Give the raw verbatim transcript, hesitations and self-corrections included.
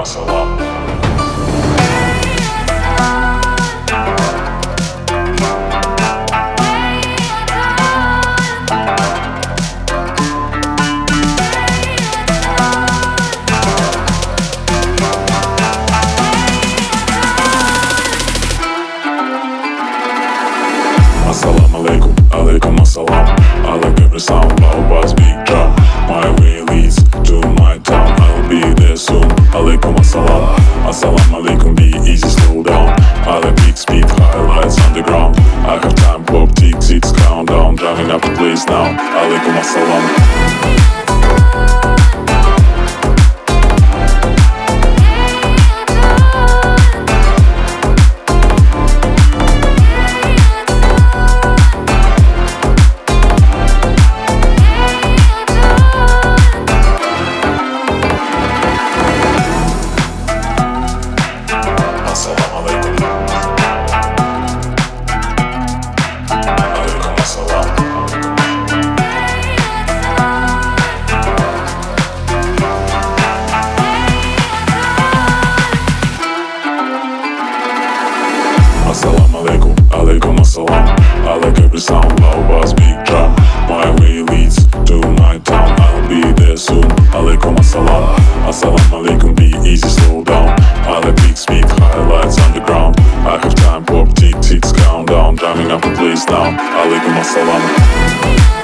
assalam. Assalamu alaikum, alaikum assalam. I like every sound, Baobab's big drum. My way leads to my town, I'll be there soon. Alaikum assalam. Assalamu alaikum, be easy, slow down. I like big speed, highlights underground. I have time, clock ticks, it's countdown. Driving up the place now, alaikum assalam. Assalamu alaikum, alaikum assalam. I like every sound, Baobab's big drum. My way leads to my town, I'll be there soon. Alaikum assalam. Assalamu alaikum, be easy, slow down. I like big speed, highlights underground. I have time, clock tick ticks, countdown. Driving up the place now, alaikum assalam.